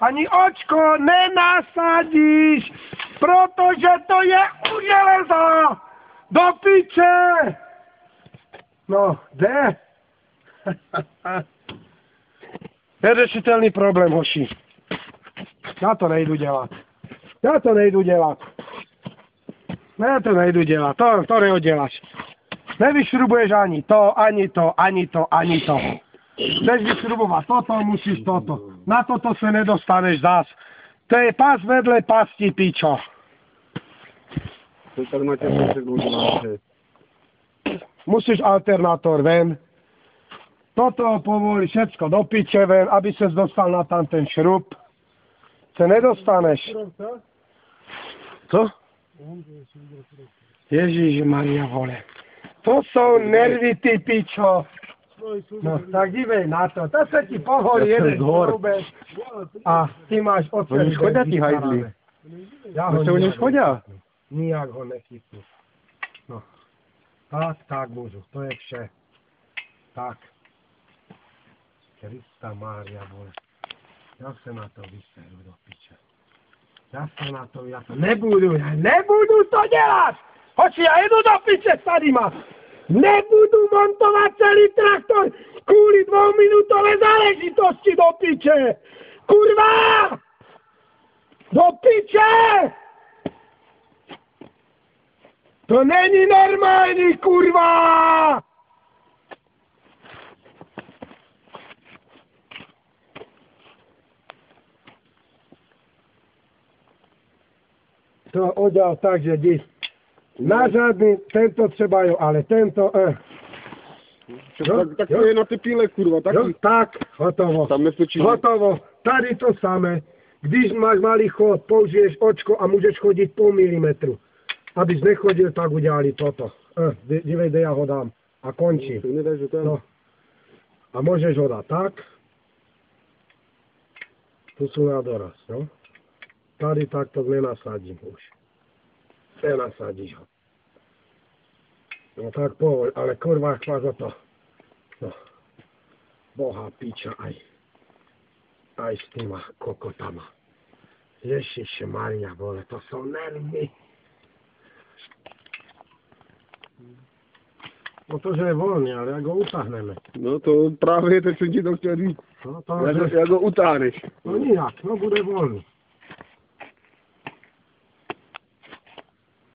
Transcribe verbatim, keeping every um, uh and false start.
ani očko nenasadíš, protože to je u železa. Do piče! No, jde? Neřešitelný problém, hoši. Já to nejdu dělat. Já to nejdu dělat. Já to nejdu dělat, to, to neodděláš. Nevyšrubuješ ani to, ani to, ani to, ani to. Chceš vyšrubovat toto, musíš toto. Na toto se nedostaneš zas. To je pas vedle pasti, pičo. Musíš alternátor ven. Toto povolí všecko do piče ven, aby ses dostal na tam ten šrub. Se nedostaneš. Co? Ježíš Maria, vole. To jsou nervy, ty pičo. No, tak dívej na to. To se ti poholí jeden šroubek. A ty máš ocelý. Oni škodia, ty hajdli. Já ho se oni škodia? Nijak ho nechytnu. No. Tak, tak můžu. To je vše. Tak. Krista Mária, vole. Já se na to vyseru do piče. Já se na to, já to nebudu, já nebudu to dělat! Hoči, já jedu do piče s tadyma! Nebudu montovat celý traktor kvůli dvouminutové záležitosti do piče! Kurva! Do piče! To není normální, kurva! To udělal tak, že jdi na žádný, tento třeba jo, ale tento, eh. Jo, tak, tak to je na ty píle, kurva, taky. Jo, tak, hotovo, tam nestočí. Hotovo, tady to samé. Když máš malý chod, použiješ očko a můžeš chodit půl milimetru. Abys nechodil, tak udělali toto. Eh, dívej, kde já ho dám. A končí. No. A můžeš ho dát tak. Tu jsou na doraz, no. Tady takto nenasadím už. Nenasadíš ho. No tak povol, ale kurva chva za to. No. Boha piča aj. Aj s týma kokotama. Ježiše Maria, vole, to jsou nervy. No to, že je volný, ale jak ho utáhneme. No to právě teď jsem ti to chtěl říct. No to, jak, že... jak ho utáhneš. No nijak, no bude volný.